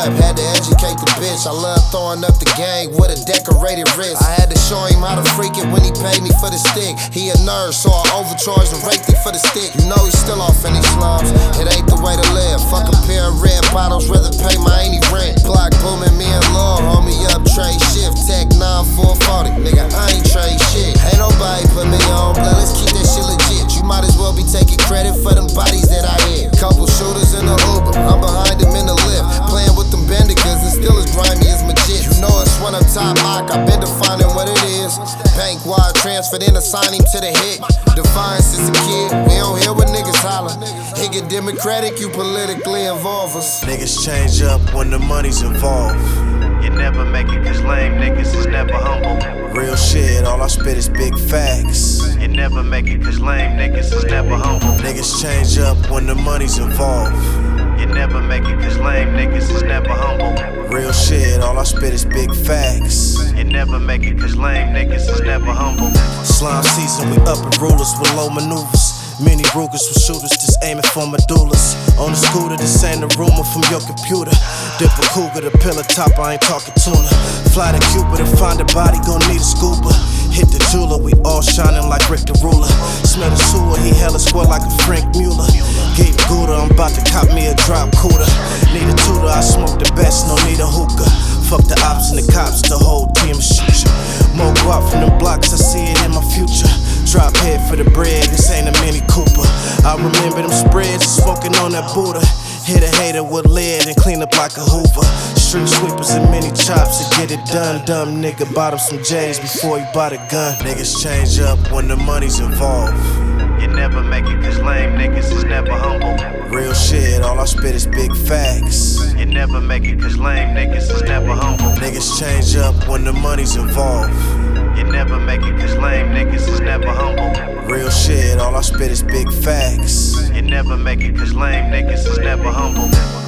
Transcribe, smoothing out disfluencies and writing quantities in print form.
up, had to educate the bitch. I love throwing up the gang with a decorated wrist. I had to show him how to freak it when he paid me for the stick. He a nerd, so I overcharged and raked him for the stick. You know he's still off in these slums. It ain't the way to live. Fuck a pair of red bottles, rather pay my any rent. Block booming, me and Lord, hold me up, trade shift. Tech 9440, nigga, I ain't trade shit. Ain't nobody put me on, blood, let's keep that shit legit. You might as well be taking credit for them bodies that I hit. Couple shooters in the Uber, I'm behind them in the lift. Playing with them bandicas and still as grimy as my jit. You know it's when I'm top lock, I've been defining what it is. Bank wire transferred in, assign him to the hit. Defiance is a kid, we don't hear what niggas holler. He get democratic, you politically involve us. Niggas change up when the money's involved. You never make it cause lame niggas is never humble. Real shit, all I spit is big facts. You never make it cause lame niggas is never humble. Niggas change up when the money's involved. You never make it cause lame niggas is never humble. Real shit, all I spit is big facts. You never make it cause lame niggas is never humble. Slime season, we up in rulers with low maneuvers. Mini Rugers with shooters just aiming for medullas. On the scooter, this ain't a rumor from your computer. Dip a cougar, the pillar top, I ain't talking tuna. Fly to Cuba to find a body, gon' need a scuba. Hit the jeweler, we all shining like Rick the Ruler. Smell the sewer, he hella square like a Frank Mueller. Gave Gouda, I'm about to cop me a drop cooler. Need a tutor, I smoke the best, no need a hookah. Fuck the ops and the cops, the whole team is shoot ya. More guap from the blocks, I see it in my future. Drop head for the bread, this ain't a Mini Cooper. I remember them spreads, smoking on that Buddha. Hit a hater with lead and clean up like a Hoover. Street sweepers and mini chops to get it done. Dumb nigga bought him some J's before he bought a gun. Niggas change up when the money's involved. You never make it cause lame niggas is never humble. Real shit, all I spit is big facts. You never make it cause lame niggas is never humble. Niggas change up when the money's involved. You never make it cause lame niggas is never humble. Real shit, all I spit is big facts. You never make it cause lame niggas is never humble.